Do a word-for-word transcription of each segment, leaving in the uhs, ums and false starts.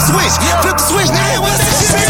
switch, flip the switch, now what's that shit?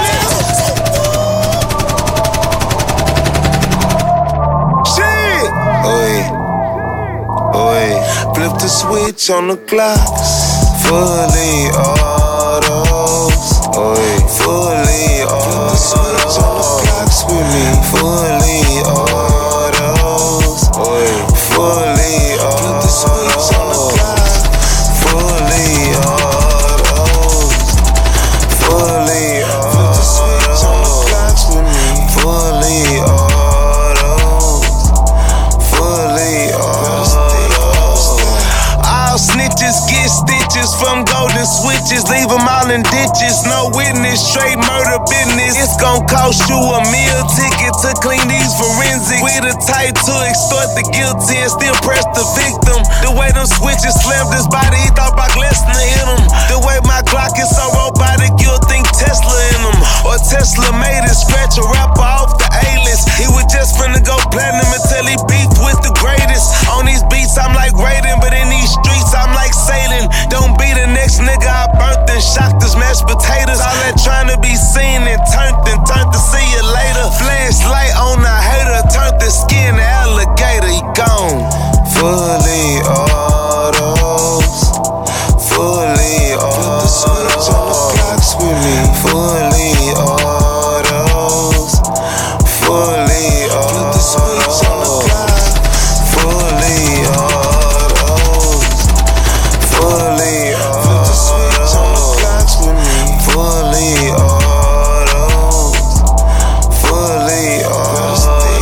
Shit! Oi, oi, flip the switch on the clocks. Fully autos, oi, fully autos. Flip the switch on the clocks with me. Fully autos, oi, fully autos. Flip the switch on the clock. Fully autos, fully autos. Flip the switch on the clocks with me. Fully autos, fully autos. All snitches get stitches from golden switches. Leave them all in ditches. No witness, straight murder business. It's gon' cost you a meal ticket to clean these forensics. We the type to extort the guilty and still press the victim. The way them switches slammed his body, he thought Brock Lesnar hit him. The way my Glock is so robotic, you'll think Tesla in him. Or Tesla made it scratch a rapper off the A-list. He was just finna go platinum until he beefed with the greatest. On these beats, I'm like Raiden, but in these streets, I'm like Satan. Don't be the next nigga I burnt and shocked as mashed potatoes. All that trying to be seen and turned and turned to see you later. Flashlight on the hater, turned the skin to alligator, he gone. Fully autos, fully autos. Flip the switch on the clocks with me. Fully autos, fully autos. Flip the switch on the clock. Fully autos, fully autos. Flip the switch on the clocks with me. Fully autos, fully autos.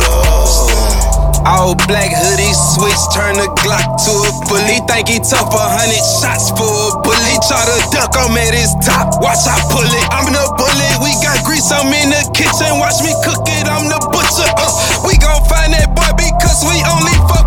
All black hoodie switch, turn the Glock to a bully. Think he tough, a hundred shots for a bully. Try to duck, I'm at his top. Watch I pull it, I'm the bullet. We got grease, I'm in the kitchen. Watch me cook it, I'm the butcher. Uh, we gon' find that boy because we only fuck